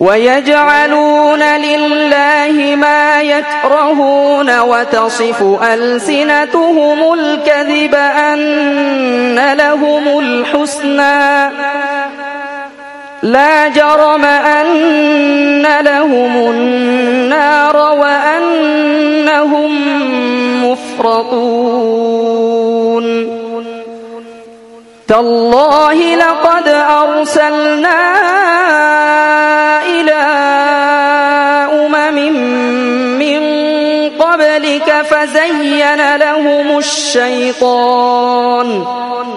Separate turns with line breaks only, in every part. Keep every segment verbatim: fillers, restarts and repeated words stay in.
ويجعلون لله ما يكرهون وتصف ألسنتهم الكذب أن لهم الحسنى لا جرم أن لهم النار وأنهم مفرطون تالله لقد أرسلنا إلى أمم من قبلك فزين لهم الشيطان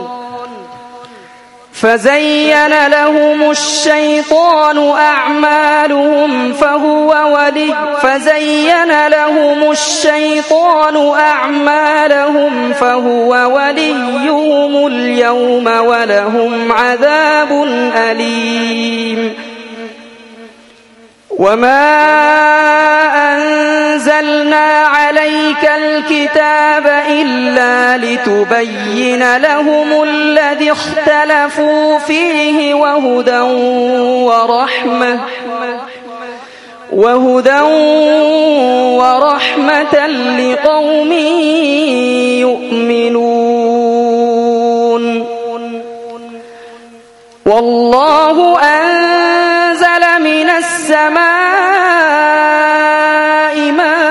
فزين لهم الشيطان أعمالهم فهو ولي فزين لهم الشيطان أعمالهم فهو وليهم اليوم ولهم عذاب أليم وما أنزلنا عليك الكتاب إلا لتبين لهم الذي اختلفوا فيه وهدى ورحمة وهدى ورحمة لقوم يؤمنون والله أنزل من السماء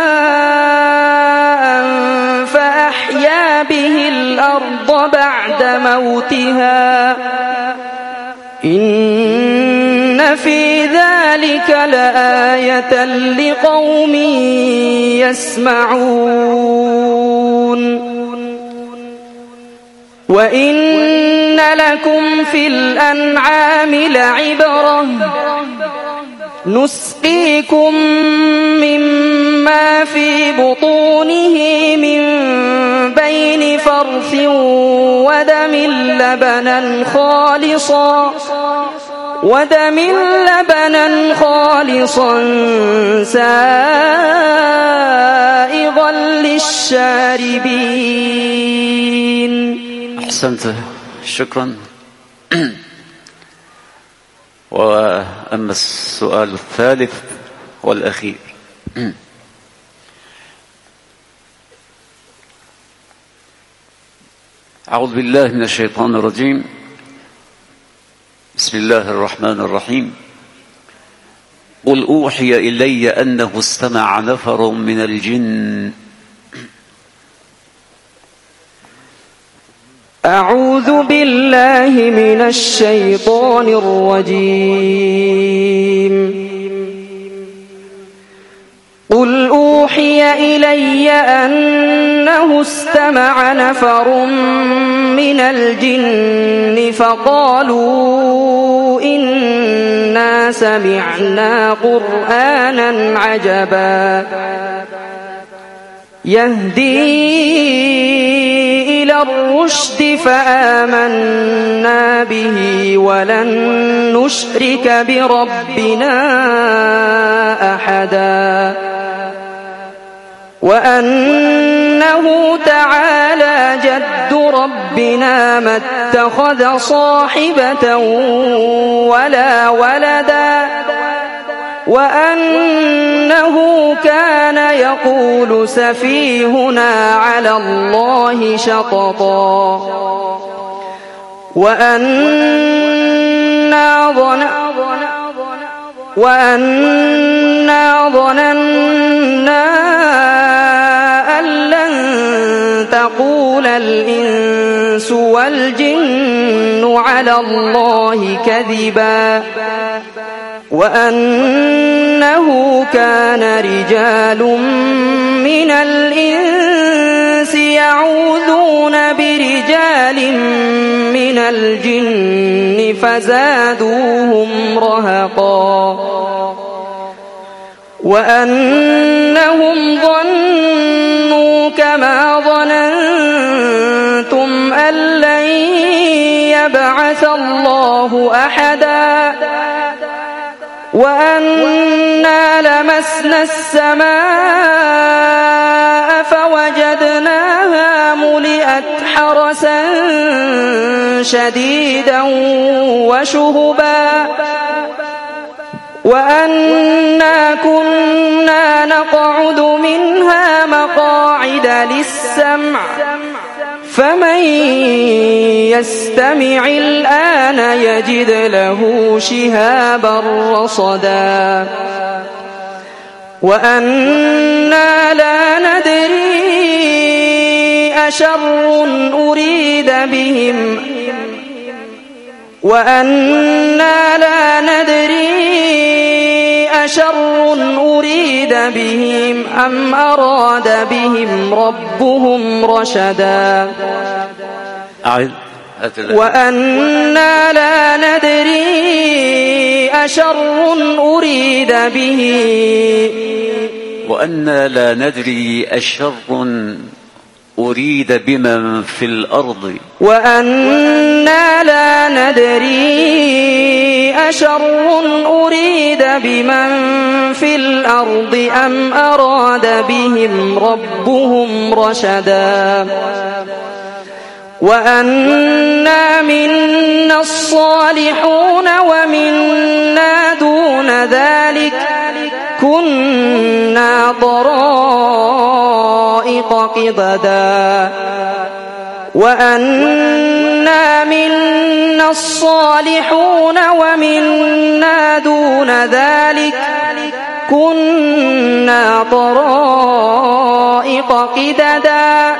ماء فأحيا به الأرض بعد موتها إن في ذلك لآية لقوم يسمعون وإن لكم في الأنعام لعبرة نسقيكم مما في بطونه من بين فرث ودم لبنا خالصا ودم لبنا خالصا سائغا للشاربين.
أحسنت، شكرا. وأما السؤال الثالث والأخير، أعوذ بالله من الشيطان الرجيم. بسم الله الرحمن الرحيم. قل أوحي إلي أنه استمع نفر من الجن.
أعوذ بالله من الشيطان الرجيم. قل أوحي إلي أنه استمع نفر من الجن فقالوا إنا سمعنا قرآنا عجبا يهدي إلى الرشد فآمنا به ولن نشرك بربنا أحدا وأنه تعالى جد ربنا ما اتخذ صاحبة ولا ولدا وأنه كان يقول سفيهنا على الله شططا وأنا ظننا وأنا ظننا أن لن تقول الإنس والجن على الله كذبا وأنه كان رجال من الإنس يعوذون برجال من الجن فزادوهم رهقا وأنهم ظنوا كما ظننتم أن لن يبعث الله أحدا وأنا لمسنا السماء فوجدناها ملئت حرسا شديدا وشهبا وأنا كنا نقعد منها مقاعد للسمع فمن يستمع الآن يجد له شهابا رصدا وأنا لا ندري أشر أريد بهم وأنا لا ندري أشر أريد بهم أم أراد بهم ربهم رشدا وأنا لا ندري أشر أريد به
وأنا لا ندري أشر أريد بمن في الأرض
وأنا لا ندري أشر أريد بمن في الأرض أم أراد بهم ربهم رشدا وأنا منا الصالحون ومنا دون ذلك كنا طرائق قددا وأنا منا الصالحون ومنا دون ذلك كنا طرائق قددا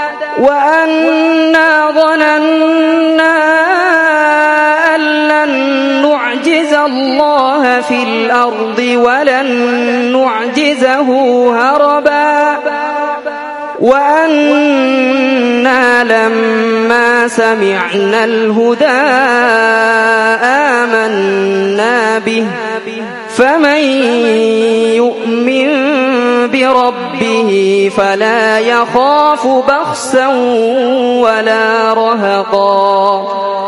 وأنا ظننا أن لن نعجز الله في الأرض ولن نعجزه هربا وأنا لما سمعنا الهدى آمنا به فمن يؤمن بربه فلا يخاف بخسا ولا رهقا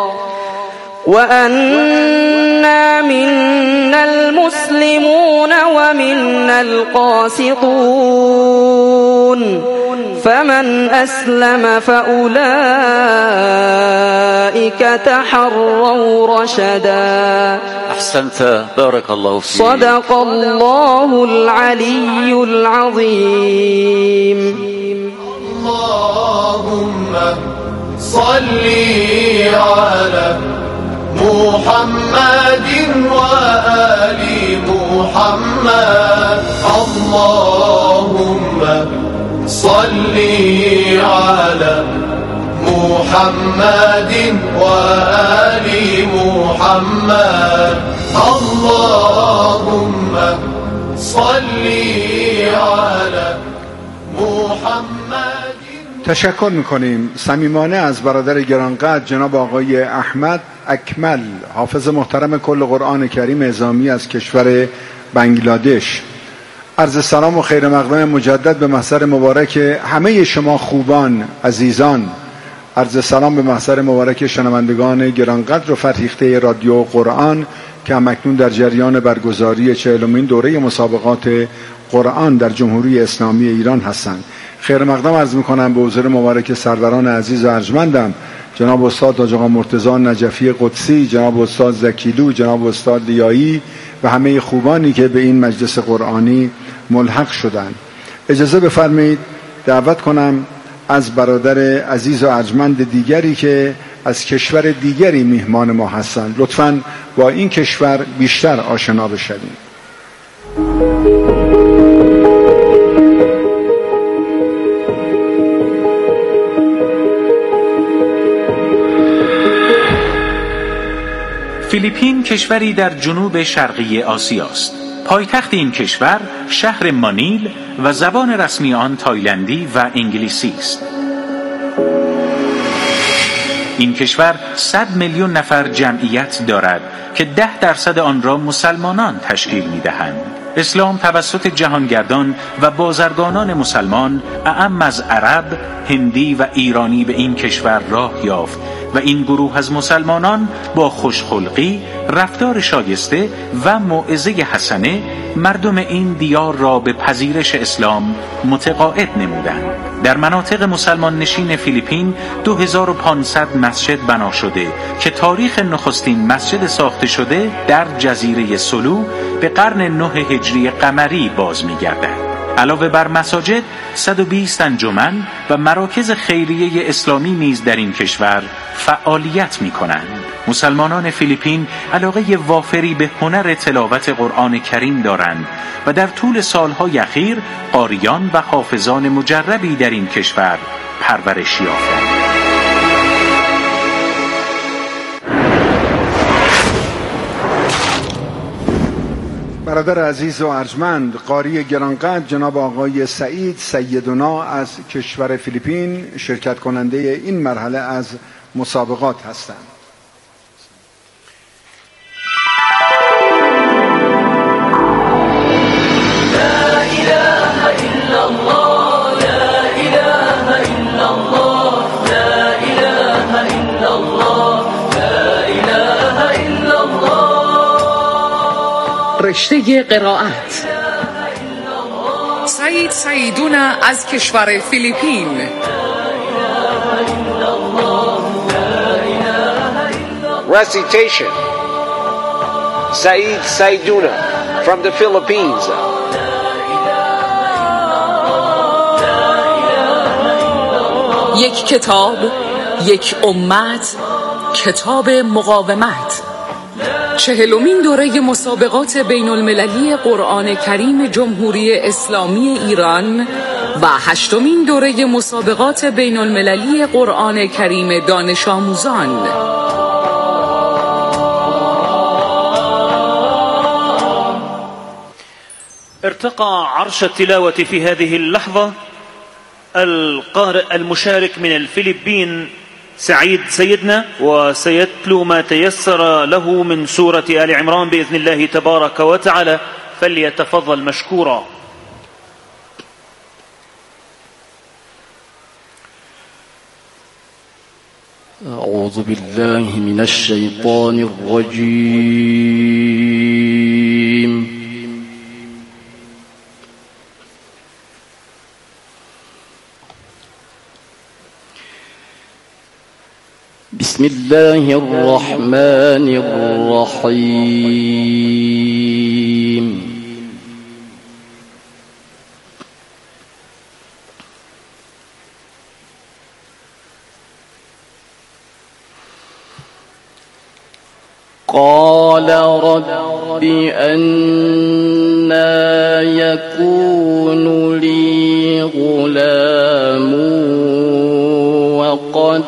وأنا منا المسلمون ومنا القاسطون فمن أسلم فأولئك تحروا رشدا.
أحسنت، بارك الله فيك.
صدق الله العلي العظيم.
اللهم صل على محمد وآل محمد. اللهم صل على محمد وآل محمد. اللهم صل على محمد.
تشکر میکنیم صمیمانه از برادر گرانقدر جناب آقای احمد اکمل، حافظ محترم کل قرآن کریم اعزامی از کشور بنگلادش. عرض سلام و خیر مقدم مجدد به محضر مبارک همه شما خوبان عزیزان. عرض سلام به محضر مبارک شنوندگان گرانقدر و فرهیخته رادیو قرآن که همکنون در جریان برگزاری چهلمین دوره مسابقات قرآن در جمهوری اسلامی ایران هستند. خیر مقدم عرض میکنم به حضور مبارک سروران عزیز و ارجمندم، جناب استاد حاج آقا مرتضی نجفی قدسی، جناب استاد زکیلو، جناب استاد لیایی و همه خوبانی که به این مجلس قرآنی ملحق شدند. اجازه بفرمایید دعوت کنم از برادر عزیز و ارجمند دیگری که از کشور دیگری میهمان ما هستند، لطفاً با این کشور بیشتر آشنا بشویم.
فیلیپین کشوری در جنوب شرقی آسیا است. پایتخت این کشور شهر مانیل و زبان رسمی آن تایلندی و انگلیسی است. این کشور صد میلیون نفر جمعیت دارد که ده درصد آن را مسلمانان تشکیل می‌دهند. اسلام توسط جهانگردان و بازرگانان مسلمان اعم از عرب، هندی و ایرانی به این کشور راه یافت و این گروه از مسلمانان با خوشخلقی، رفتار شایسته و موعظه حسنه مردم این دیار را به پذیرش اسلام متقاعد نمودند. در مناطق مسلمان نشین فیلیپین دو هزار و پانصد مسجد بنا شده که تاریخ نخستین مسجد ساخته ساخته شده در جزیره سلو به قرن نه هجری قمری باز می‌گردد. علاوه بر مساجد، صد و بیست انجمن و مراکز خیریه اسلامی نیز در این کشور فعالیت می‌کنند. مسلمانان فیلیپین علاقه وافری به هنر تلاوت قرآن کریم دارند و در طول سالهای اخیر قاریان و حافظان مجربی در این کشور پرورش یافتند.
برادر عزیز و ارجمند، قاری گرانقدر جناب آقای سعید سیدونا از کشور فیلیپین شرکت کننده این مرحله از مسابقات هستند.
رشته قرائت سعید سیدونا از کشور فیلیپین.
Recitation Said Saiduna from the Philippines.
یک کتاب، یک امت، کتاب مقاومت. چهلمین دوره مسابقات بین المللی قرآن کریم جمهوری اسلامی ایران و هشتمین دوره مسابقات بین المللی قرآن کریم دانش آموزان.
ارتقى عرش التلاوة في هذه اللحظة القارئ المشارك من الفلبين سعيد سيدنا، وسيتلو ما تيسر له من سورة آل عمران بإذن الله تبارك وتعالى، فليتفضل مشكورا.
أعوذ بالله من الشيطان الرجيم. بسم الله الرحمن الرحيم. قال رب أنى يكون لي غلام وقد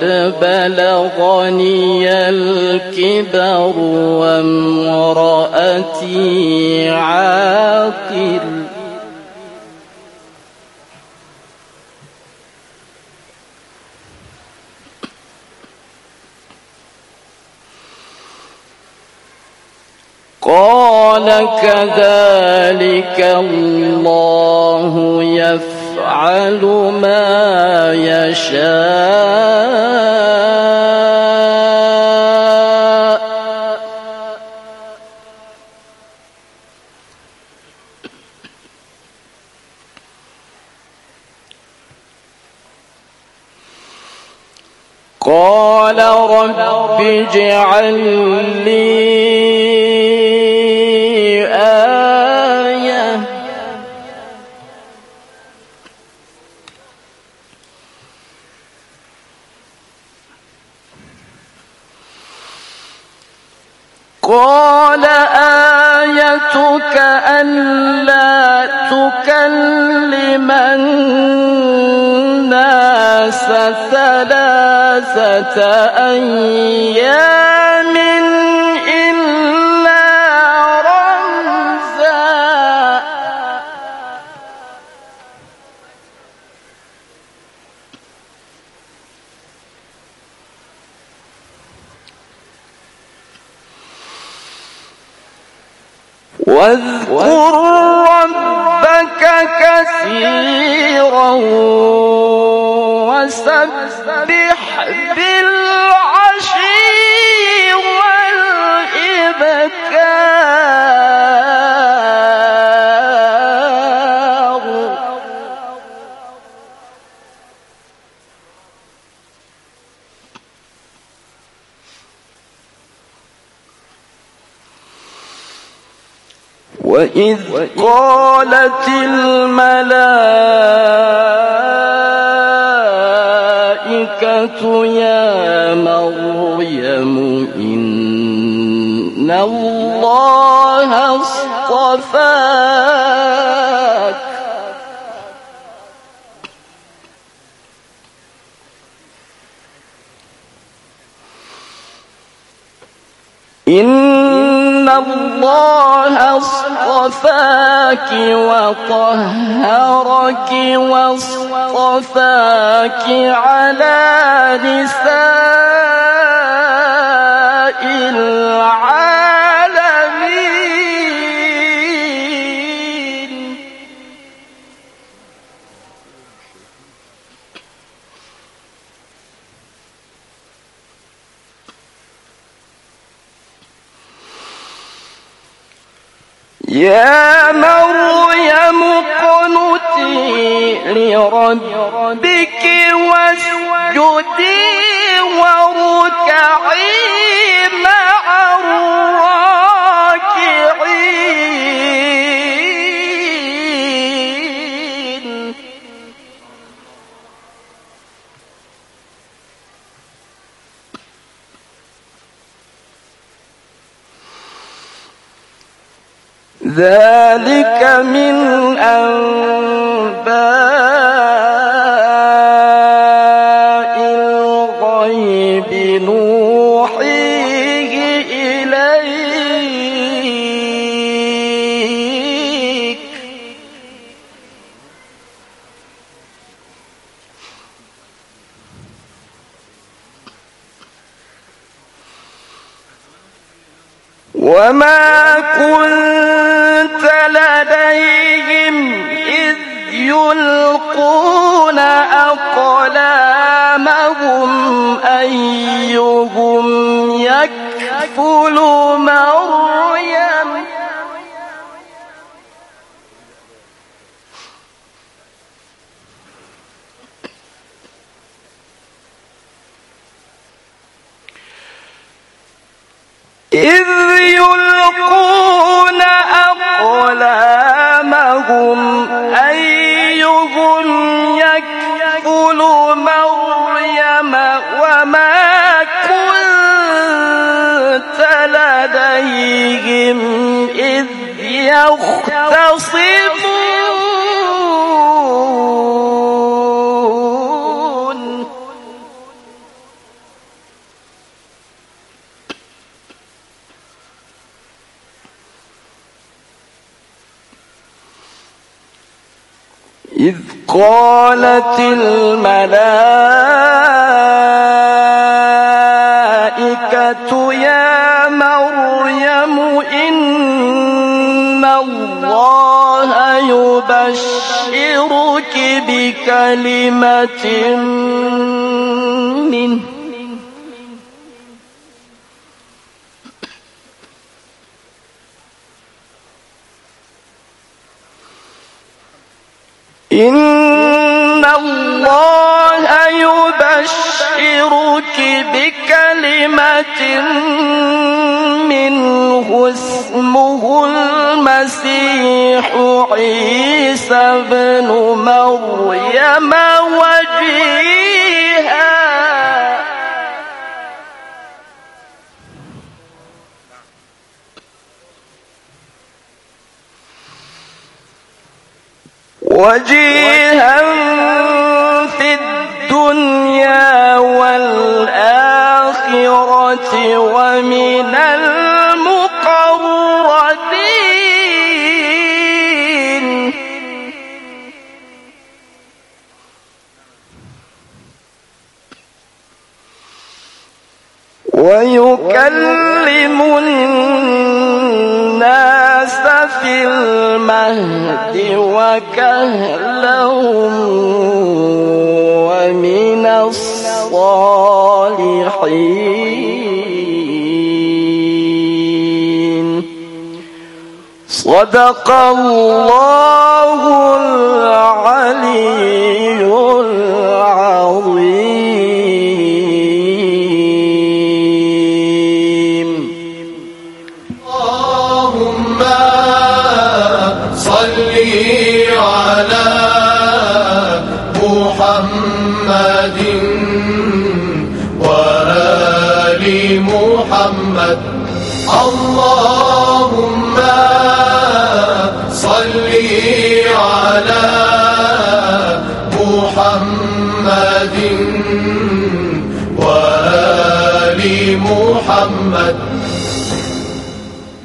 بلغني الكبر وامرأتي عاقر. قال كذلك الله يفعل ما يشاء. قال رب اجعل لي آية قال آيتك ألا تكلم الناس ثلاثة أيام إلا رمزا. واذكر ربك كثيرا وسبح بالعشي والإبكار. وإذ قالت الملائكة يا مريم إن الله اصطفاك إن الله اصطفاك وطهرك واصطفاك على نساء العالمين يا مريم اقنتي لربك واسجدي واركعي مع الراكعين ذلك من أنباء الغيب نوحيه إليك وما كنت لديهم إذ يلقون أقلامهم أيهم يكفل مريم إذ يلقون أقلامهم أيهم يكفل مريم وما كنت لديهم إذ يختصمون إذ قالت الملائكة يا مريم إن الله يبشرك بكلمة منه إن الله يبشرك بكلمة منه اسمه المسيح عيسى ابن مريم وجيها وجيها في الدنيا والآخرة ومن المقربين ويكلم الناس في المهد وكهلا ومن الصالحين صدق الله العلي العظيم.
اللهم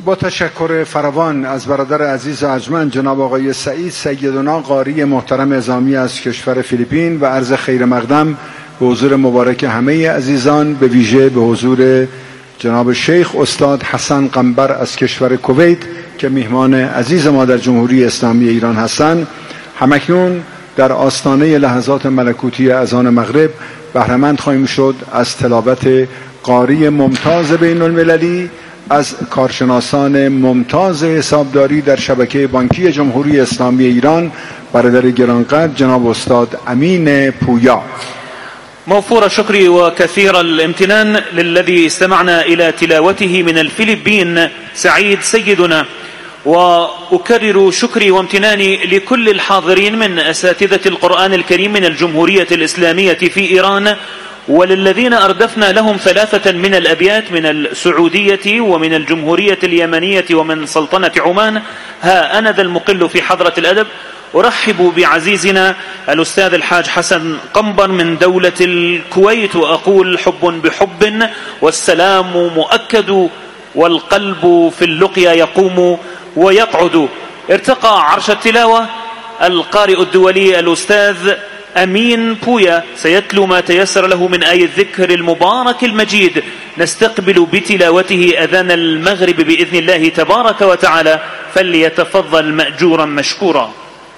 با تشکر فراوان از برادر عزیز ارجمند جناب آقای سعید سیدنا قاری محترم نظامی از کشور فیلیپین و عرض خیر مقدم به حضور مبارک همه عزیزان، به ویژه به حضور جناب شیخ استاد حسن قنبر از کشور کویت که میهمان عزیز ما در جمهوری اسلامی ایران هستند. همکنون در آستانه لحظات ملکوتی اذان مغرب بهره‌مند خواهیم شد از تلاوت قاری ممتاز بین المللی از کارشناسان ممتاز حسابداری در شبکه بانکی جمهوری اسلامی ایران، برادر گرانقدر جناب استاد امین پویا.
موفور الشكر وكثير الامتنان للذي استمعنا إلى تلاوته من الفلبين سعيد سيدنا، وأكرر شكري وامتناني لكل الحاضرين من أساتذة القرآن الكريم من الجمهورية الإسلامية في إيران، وللذين أردفنا لهم ثلاثة من الأبيات من السعودية ومن الجمهورية اليمنية ومن سلطنة عمان. ها أنا ذا المقل في حضرة الأدب أرحب بعزيزنا الأستاذ الحاج حسن قنبر من دولة الكويت، وأقول حب بحب والسلام مؤكد والقلب في اللقيا يقوم ويقعد. ارتقى عرش التلاوة القارئ الدولي الأستاذ أمين بويا سيتلو ما تيسر له من آية الذكر المبارك المجيد. نستقبل بتلاوته أذان المغرب بإذن الله تبارك وتعالى، فليتفضل مأجورا مشكورا.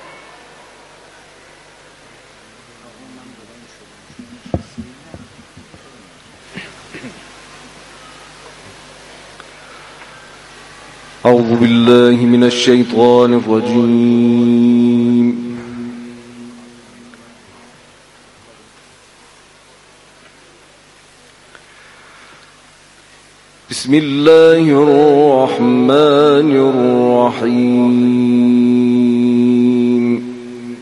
أعوذ بالله من الشيطان الرجيم. بسم الله الرحمن الرحيم.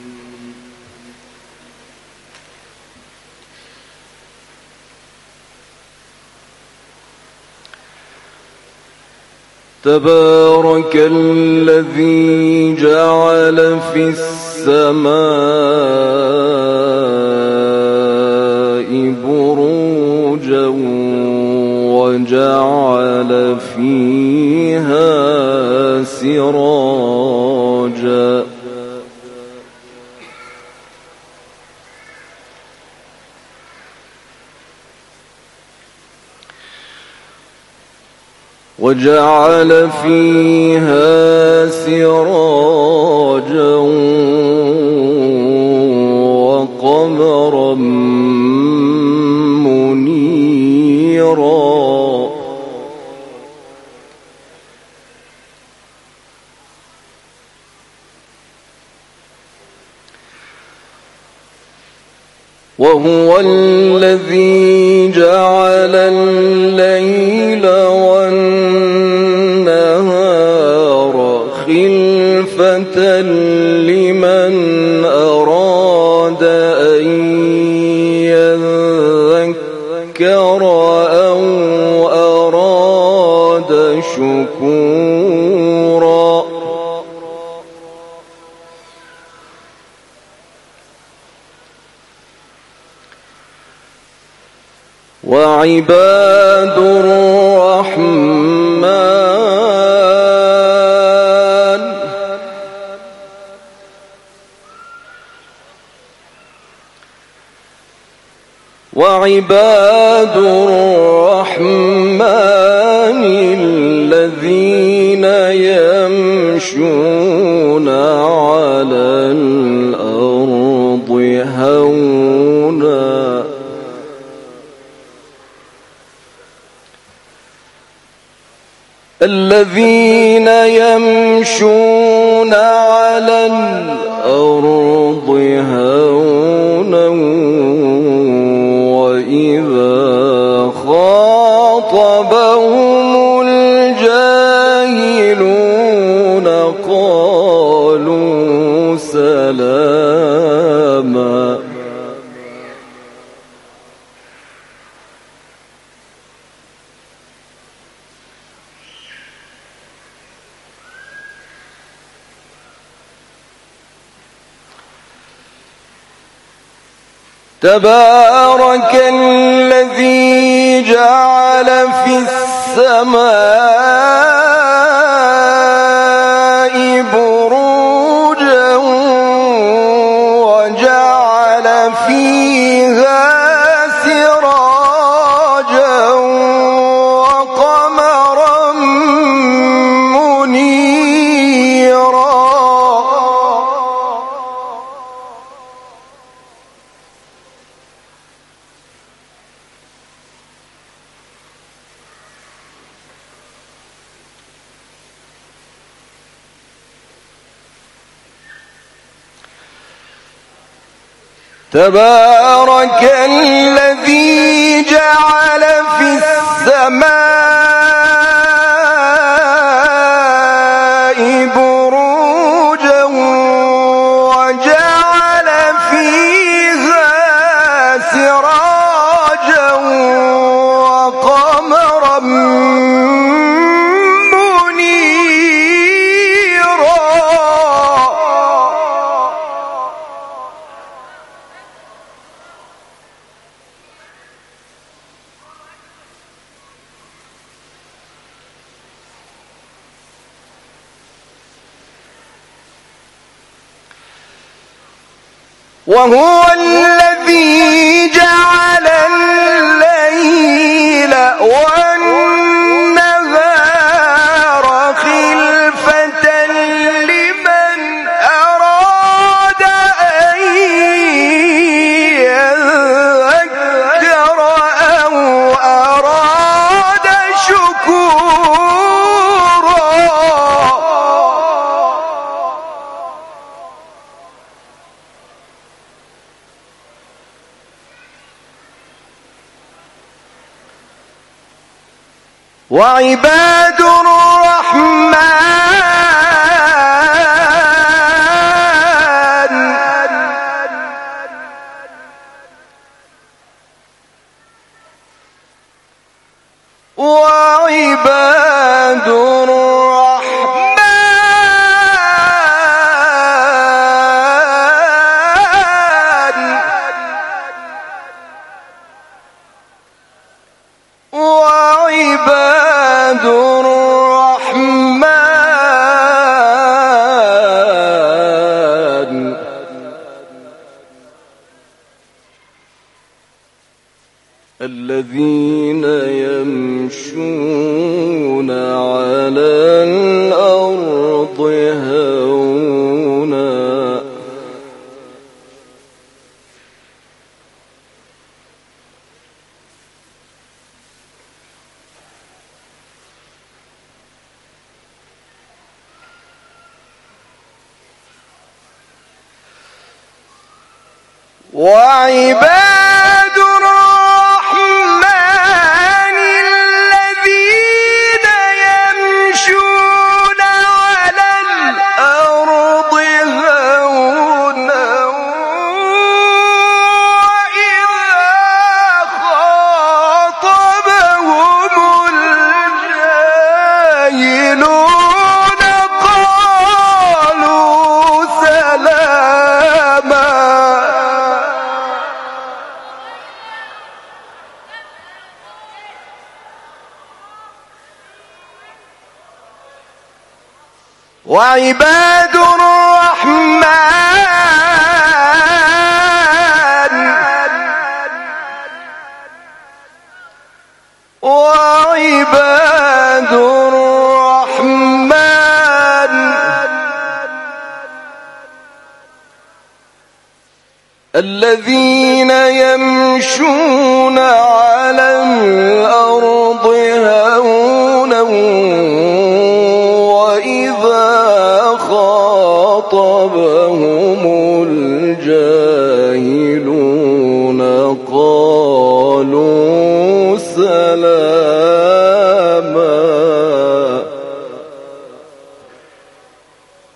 تبارك الذي جعل في السماء بروجا وجعل فيها سراجا وجعل فيها سراجا وقمرا منيرا وهو الذي جعل الليل والنهار خلفة لمن أراد أن يذكر أو أراد شكورا. وعباد الرحمن وعباد الرحمن الذين يمشون على الأرض هونا الذين يمشون على الأرض هونا وإذا خاطبهم الجاهلون قالوا سلاما. تبارك الذي جعل في السماء فيها سراجا وقمرا منيرا تبارك الذي جعل في السماء بروجا وجعل فيها سراجا وقمرا وهو الذي جعل الليل والنهار خلفة لمن أراد أن يذكر أو أراد شكورا وعباد الرحمن وعباد الرحمن وعباد الرحمن الذين يمشون على الأرض هونا وعباد الرحمن الذين يمشون على الأرض هونا وإذا خاطبهم الجاهلون قالوا سلاما وعباد الرحمن وعباد الرحمن الذين يمشون على الأرض هونا وإذا خاطبهم